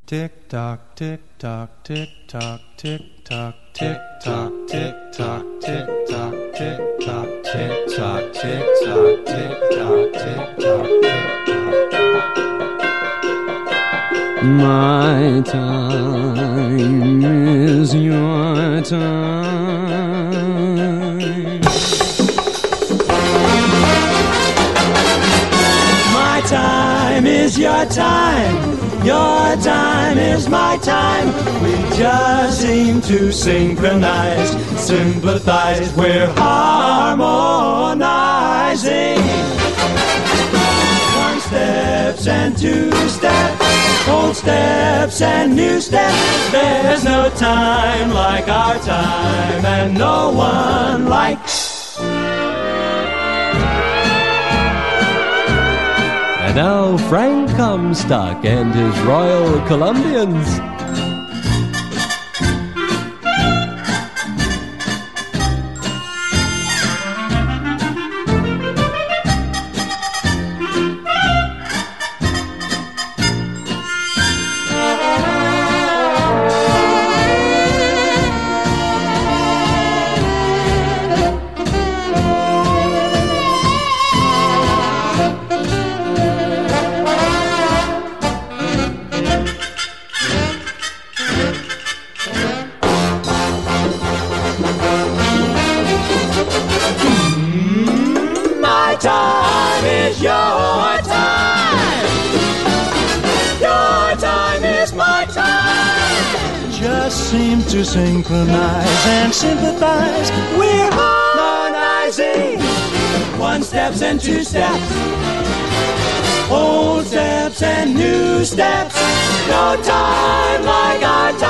Tick tock, tick tock, tick tock, tick tock, tick tock, tick tock, tick tock, tick tock, tick tock, tick tock, tick tock, tick tock, tick tock. My time is your time. My time is your time. Your time is my time. We just seem to synchronize, sympathize. We're harmonizing. One steps and two steps, old steps and new steps. There's no time like our time, and no one like. And now Frank Comstock and his Royal Columbians. Time is your time. Your time is my time. Just seem to synchronize and sympathize. We're harmonizing. One steps and two steps, old steps and new steps. No time like our time.